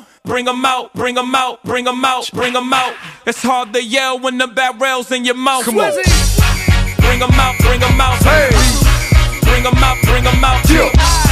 bring 'em out, bring 'em out, bring 'em out, bring 'em out. It's hard to yell when the barrel's in your mouth. Come on. Bring 'em out, bring 'em out. Hey. Bring 'em out, bring 'em out. Yeah.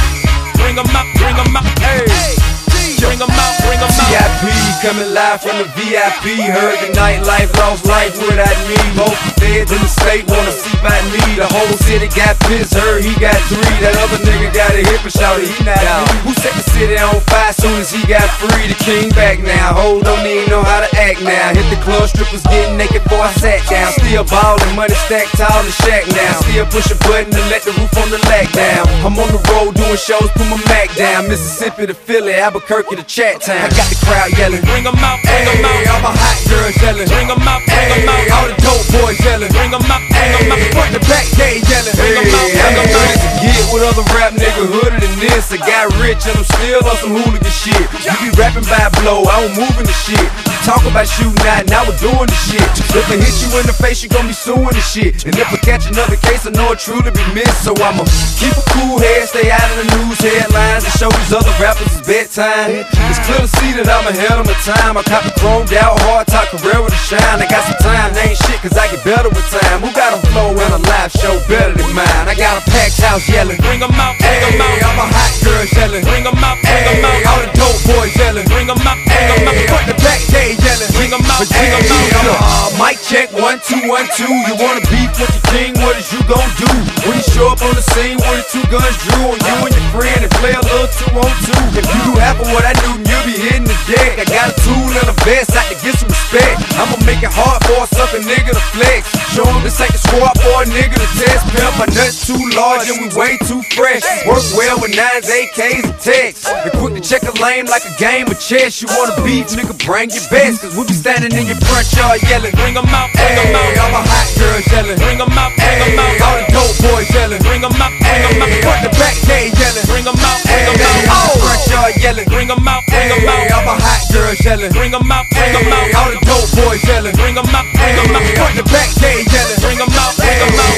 Bring 'em out, bring 'em out. Hey. Bring 'em out, bring 'em out. VIP coming live from the VIP. Heard the nightlife, lost life without me. Most feds in the state wanna see by me. The whole city got pissed, heard he got 3. That other nigga got a hip and shouted he not out. Who set the city on fire soon as he got free? The king back now, hoes don't even know how to act now. Hit the club, strippers getting naked before I sat down. Still ballin', money stacked tall in shack now. Still push a button to let the roof on the lack down. I'm on the road doing shows, put my Mac down. Mississippi to Philly, Albuquerque to Chat Town. I got the crowd yelling, Bring 'em out, bring 'em out. all my hot girls yelling, Bring 'em out, bring 'em out. all the dope boys yelling, Bring 'em out, bring 'em out. front to back they yelling, Bring 'em out, bring 'em out. Get with other rap nigga hooded than this. I got rich and I'm still on some hooligan shit. You be rapping by blow, I don't move in the shit. You talk about shooting out, now we're doing the shit. If I hit you in the face, you gon' be suing the shit. And if I catch another case, I know it truly be missed. So I'ma keep a cool head, stay out of the news headlines, and show these other rappers it's bedtime. It's clear to see that I'm ahead of my time. I copy chromed out, hard top career with a shine. I got some time, they ain't shit cause I get better with time. Who got a flow and a live show better than mine? I got a packed house yelling, Bring 'em out, bring 'em out. all my hot girls yelling, Bring 'em out, bring 'em out. all the dope boys yelling, Bring 'em out, bring 'em out. front to back they yelling, Bring 'em out, bring 'em out. mic check 1 2 1 2. You wanna beef with the king? What is you gon' do when you show up on the scene with the 2 guns drew on you and your friend and play a little 2 on 2? If you do half of what I do, you'll be hitting the deck. I got a tool and a vest, I can get some respect. I'ma make it hard for a sucker nigga to flex. Show him this ain't the squad for a nigga to test. Pimp, my nuts too large and we way too fresh. Work well with 9s, AKs, and texts. And quick to check a lane like a game of chess. You wanna beef, nigga, bring your best. Cause we be standing in your front yard yelling, Bring 'em out, bring 'em out. all my hot girls yelling, Bring 'em out, bring 'em out. all the dope boys yelling, Bring 'em out, bring 'em out. front to back they yelling, Bring 'em out, bring 'em out. all the front yard yelling, Bring 'em out, bring 'em out. all my hot girls yelling, Bring 'em out, bring 'em out. all the dope boys yelling, Bring 'em out, bring 'em out. front to back they yelling, Bring 'em out, bring 'em out.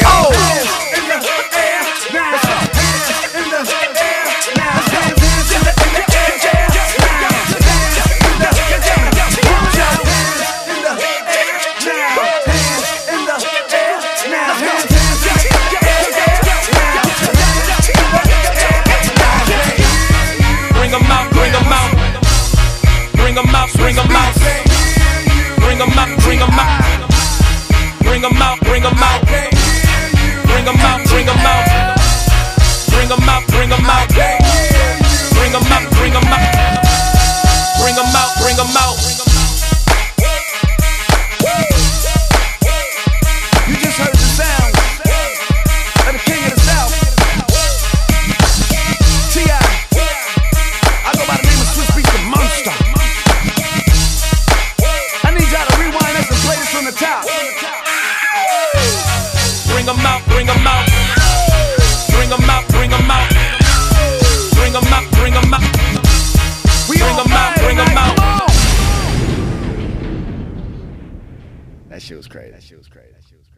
Bring 'em out, bring 'em out. Bring 'em out, bring 'em out. Bring 'em out, bring 'em out. Bring 'em out, bring 'em out. Bring 'em out, bring 'em out. Bring 'em out, bring 'em out. Bring 'em out, bring 'em out. Bring 'em out, bring 'em out. You just heard the sound of the king of the South, T.I. I go by the name of Swiss Beats the Monster. I need y'all to rewind this and play this from the top. Bring 'em out, bring 'em out. Bring 'em out, bring 'em out. Bring 'em out, bring 'em out. We Bring 'em out, bring 'em out. That shit was crazy.